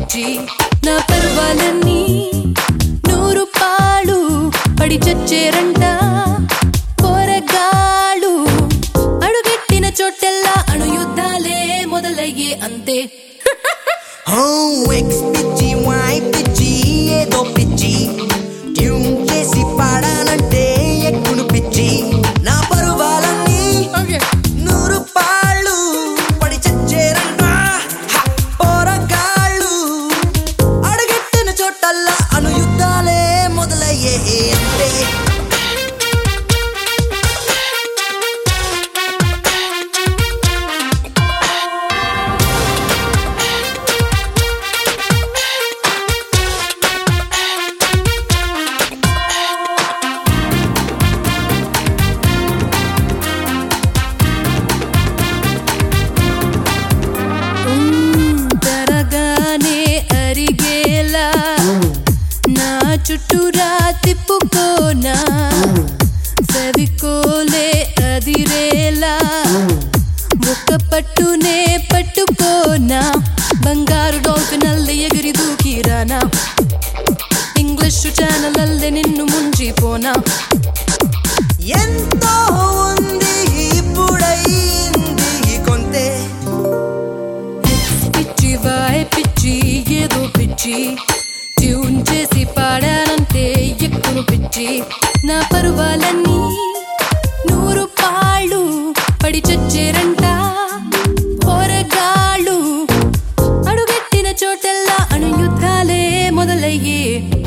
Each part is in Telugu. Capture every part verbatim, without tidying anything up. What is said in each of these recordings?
పిచ్చి నా పర్వాలన్నీ నూరు పాలు పడి చచ్చేరంట పోరగాళ్ళు అడుగెట్టిన చోటెల్లా అణు యుద్ధాలే మొదలయ్యే అంతే పిచ్చి వాయ్ పిచ్చి ఏదో పిచ్చి ట్యూన్ చేసి పాడానంటే ఎక్కును పిచ్చి నా పరువాలన్నీ నూరు పాళ్ళు పడి చచ్చేరంట పోరగాళ్ళు అడుగెట్టిన చోటల్లా అణు యుద్ధాలే మొదలయ్యే అంతే చుట్టూరా తిప్పుకోనా సవికోలే అదిరేలా ఒక్క పట్టునే పట్టుకోనా బంగారు డాల్ఫిన్ అల్లె ఎగిరి దూకిరానా ఇంగ్లీషు ఛానల్ అల్లె నిన్ను ముంచిపోనా ఎంతో ఉంది ఇప్పుడైంది కొంతే పిచ్చి వాయ్ పిచ్చి ఏదో పిచ్చి ట్యూన్ చేసి పాడానంటే ఎక్కును పిచ్చి నా పరువాలన్నీ నూరు పాళ్ళు పడి చచ్చేరంట పోరగాళ్ళు అడుగెట్టిన చోటెల్లా అణు యుద్ధాలే మొదలయ్యే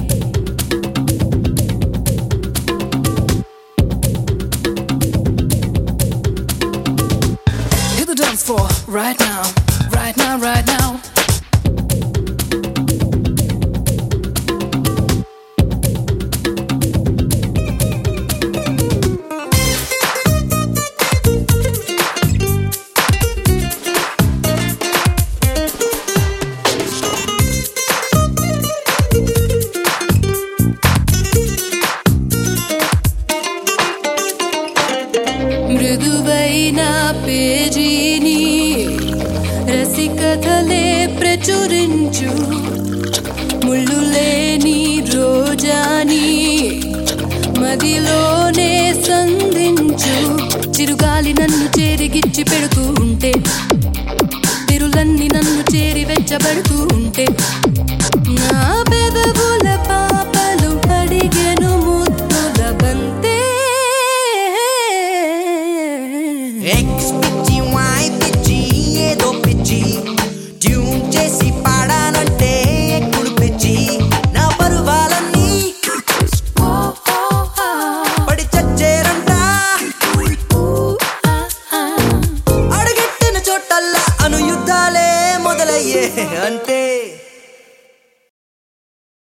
Hit the dance floor right now, right now, right now. మృదువైన పేజీని రసికథలే ప్రచురించు ముళ్ళు లేని రోజాని మదిలోనే సంధించు చిరుగాలి నన్ను చేరిగిచ్చి పెడుతూ ఉంటే తిరులన్నీ నన్ను చేరి వెచ్చబడుతూ ఉంటే నా పెదవుల పాపలు అడిగెను ముద్దుల బంతే పిచ్చి వాయ్ పిచ్చి ఏదో పిచ్చి ట్యూన్ చేసి పాడానంటే ఎక్కుడు పిచ్చి నా పరువాలన్నీ పడి చచ్చేరంట అడుగెట్టిన చోటల్లా అణు యుద్ధాలే మొదలయ్యే అంతే